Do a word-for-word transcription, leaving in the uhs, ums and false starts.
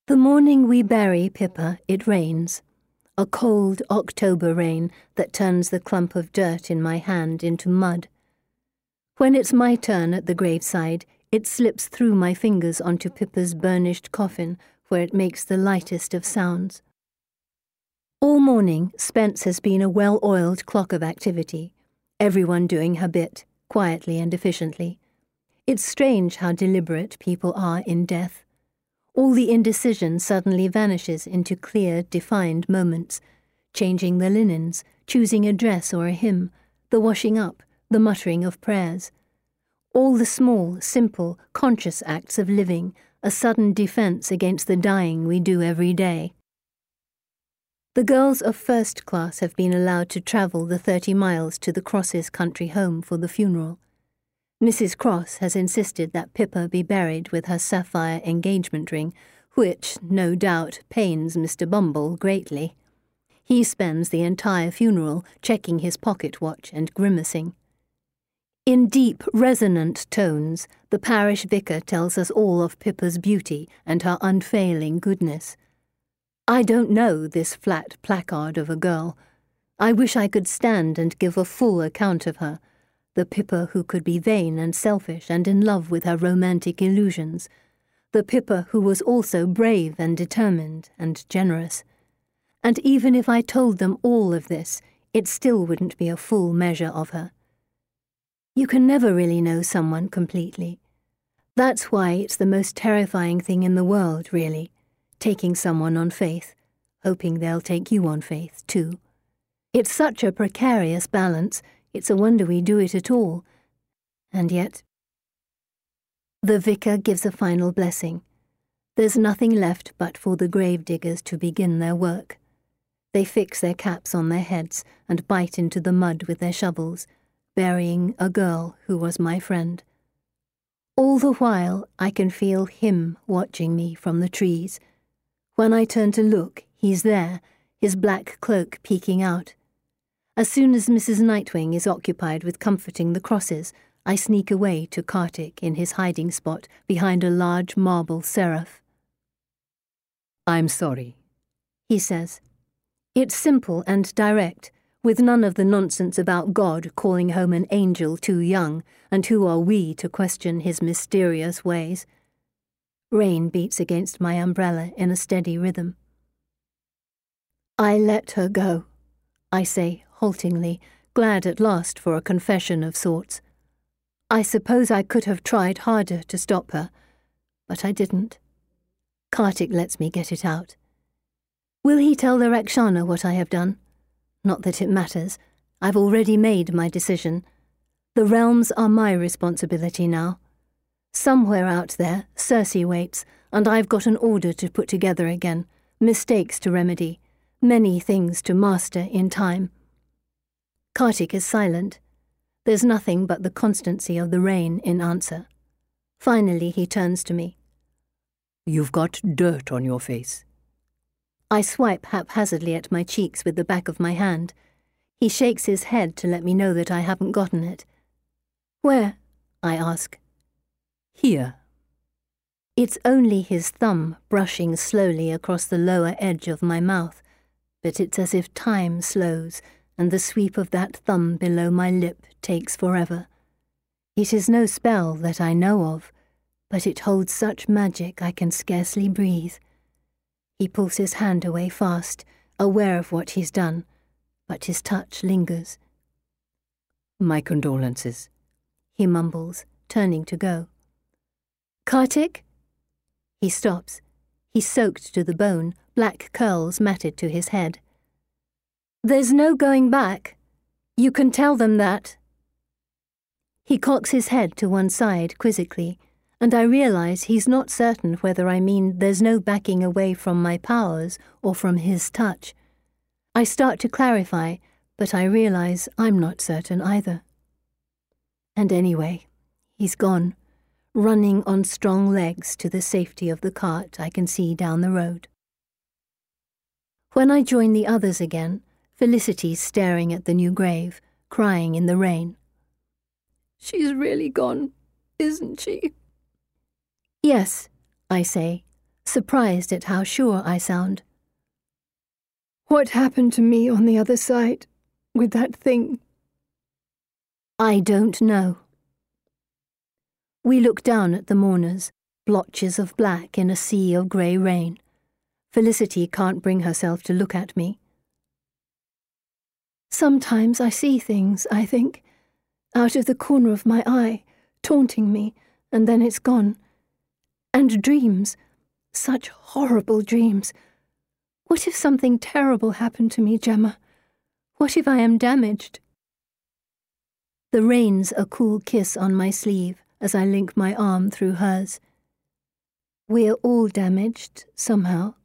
The morning we bury Pippa, it rains. A cold October rain that turns the clump of dirt in my hand into mud. When it's my turn at the graveside, it slips through my fingers onto Pippa's burnished coffin, where it makes the lightest of sounds. All morning, Spence has been a well-oiled clock of activity, everyone doing her bit, quietly and efficiently. It's strange how deliberate people are in death. All the indecision suddenly vanishes into clear, defined moments, changing the linens, choosing a dress or a hymn, the washing up, the muttering of prayers. All the small, simple, conscious acts of living, a sudden defense against the dying we do every day. The girls of first class have been allowed to travel the thirty miles to the Crosses' country home for the funeral. Missus Cross has insisted that Pippa be buried with her sapphire engagement ring, which, no doubt, pains Mister Bumble greatly. He spends the entire funeral checking his pocket watch and grimacing. In deep, resonant tones, the parish vicar tells us all of Pippa's beauty and her unfailing goodness. I don't know this flat placard of a girl. I wish I could stand and give a full account of her, the Pippa who could be vain and selfish and in love with her romantic illusions, the Pippa who was also brave and determined and generous. And even if I told them all of this, it still wouldn't be a full measure of her. You can never really know someone completely. That's why it's the most terrifying thing in the world, really, taking someone on faith, hoping they'll take you on faith, too. It's such a precarious balance. It's a wonder we do it at all. And yet... The vicar gives a final blessing. There's nothing left but for the gravediggers to begin their work. They fix their caps on their heads and bite into the mud with their shovels, burying a girl who was my friend. All the while, I can feel him watching me from the trees. When I turn to look, he's there, his black cloak peeking out. As soon as Missus Nightwing is occupied with comforting the Crosses, I sneak away to Kartik in his hiding spot behind a large marble seraph. "I'm sorry," he says. It's simple and direct, with none of the nonsense about God calling home an angel too young, and who are we to question his mysterious ways. Rain beats against my umbrella in a steady rhythm. I let her go, I say haltingly, glad at last for a confession of sorts. I suppose I could have tried harder to stop her, but I didn't. Kartik lets me get it out. Will he tell the Rakshana what I have done? Not that it matters. I've already made my decision. The realms are my responsibility now. Somewhere out there, Circe waits, and I've got an order to put together again, mistakes to remedy, many things to master in time. Kartik is silent. There's nothing but the constancy of the rain in answer. Finally he turns to me. "You've got dirt on your face." I swipe haphazardly at my cheeks with the back of my hand. He shakes his head to let me know that I haven't gotten it. "Where?" I ask. "Here." It's only his thumb brushing slowly across the lower edge of my mouth, but it's as if time slows, and the sweep of that thumb below my lip takes forever. It is no spell that I know of, but it holds such magic I can scarcely breathe. He pulls his hand away fast, aware of what he's done, but his touch lingers. "My condolences," he mumbles, turning to go. "Kartik?" He stops. He's soaked to the bone, black curls matted to his head. "There's no going back. You can tell them that." He cocks his head to one side quizzically, and I realize he's not certain whether I mean there's no backing away from my powers or from his touch. I start to clarify, but I realize I'm not certain either. And anyway, he's gone, running on strong legs to the safety of the cart I can see down the road. When I join the others again, Felicity's staring at the new grave, crying in the rain. "She's really gone, isn't she?" "Yes," I say, surprised at how sure I sound. What happened to me on the other side, with that thing? I don't know. We look down at the mourners, blotches of black in a sea of grey rain. Felicity can't bring herself to look at me. Sometimes I see things, I think, out of the corner of my eye, taunting me, and then it's gone. And dreams, such horrible dreams. What if something terrible happened to me, Gemma? What if I am damaged? The rain's a cool kiss on my sleeve as I link my arm through hers. We're all damaged, somehow.